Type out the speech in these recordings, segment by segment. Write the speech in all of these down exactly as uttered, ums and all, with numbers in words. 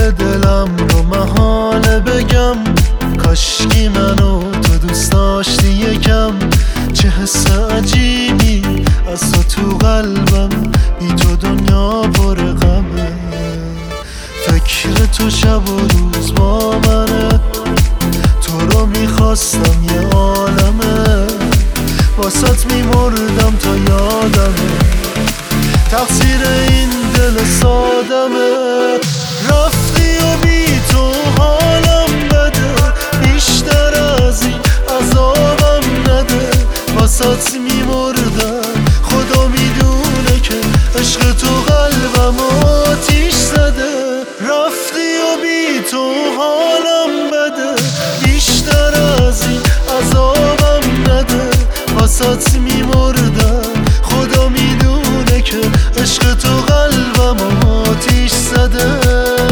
دلم رو محاله بگم، کاشکی منو تو دوست داشتی یکم. چه حس عجیبی از تو تو قلبم، بی تو دنیا پر غمه. فکر تو شب و روز با منه، تو رو میخواستم یه عالمه. واسط میمردم تا یادمه، تقصیر این دل سادمه. رفتی و بی تو حالم بده، بیشتر از این عذابم نده. واسط میمردم، خدا میدونه که عشق تو قلبم آتیش زده. رفتی و بی تو حالم بده، بیشتر از این عذابم نده. واسط میمردم، خدا میدونه که عشق تو قلبم آتیش زده.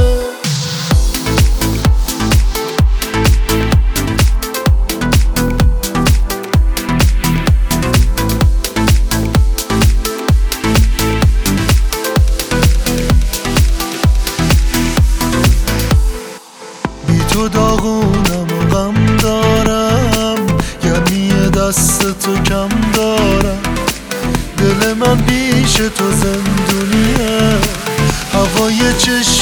تو داغونم و غم دارم، یعنی دست تو کم دارم. دل من پیش تو زندونیه، هوای چشم